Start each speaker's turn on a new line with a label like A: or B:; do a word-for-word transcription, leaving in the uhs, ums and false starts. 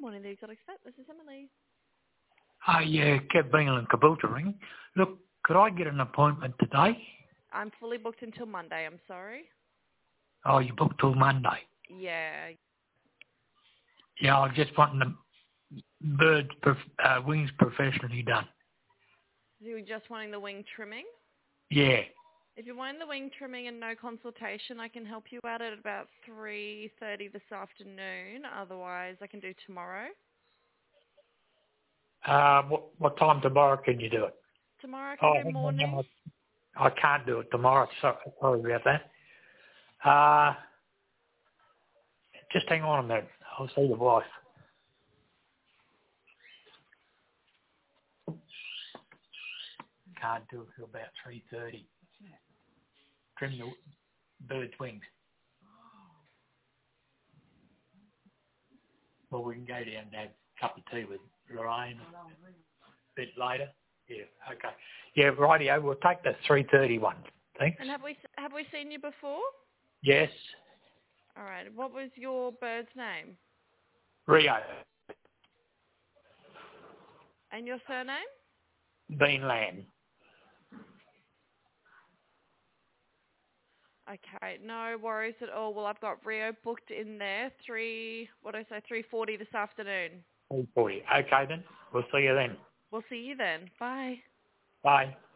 A: morning, the Exotic Set. This is Emily.
B: Hi, yeah, Kev Bingham and Caboolture ring. Look, could I get an appointment today?
A: I'm fully booked until Monday, I'm sorry.
B: Oh, you booked till Monday.
A: Yeah.
B: Yeah, I just want the birds, prof- uh, wings professionally done.
A: So you're just wanting the wing trimming?
B: Yeah.
A: If you're wanting the wing trimming and no consultation, I can help you out at about three thirty this afternoon. Otherwise, I can do tomorrow.
B: Uh, what, what time tomorrow can you do it?
A: Tomorrow I
B: Oh,
A: can do
B: hang on,
A: morning.
B: no, I, I can't do it tomorrow. Sorry, sorry about that. Uh, just hang on a minute. I'll see the wife. Can't do it till about three thirty. Trim the bird's wings. Well, we can go down and have a cup of tea with Lorraine a bit later. Yeah, okay. Yeah, rightio. We'll take the three thirty one. Thanks.
A: And have we have we seen you before?
B: Yes.
A: All right. What was your bird's name?
B: Rio.
A: And your surname?
B: Beanland.
A: Okay, no worries at all. Well, I've got Rio booked in there. Three, what did I say? Three forty this afternoon.
B: three forty. Okay then. We'll see you then.
A: We'll see you then. Bye.
B: Bye.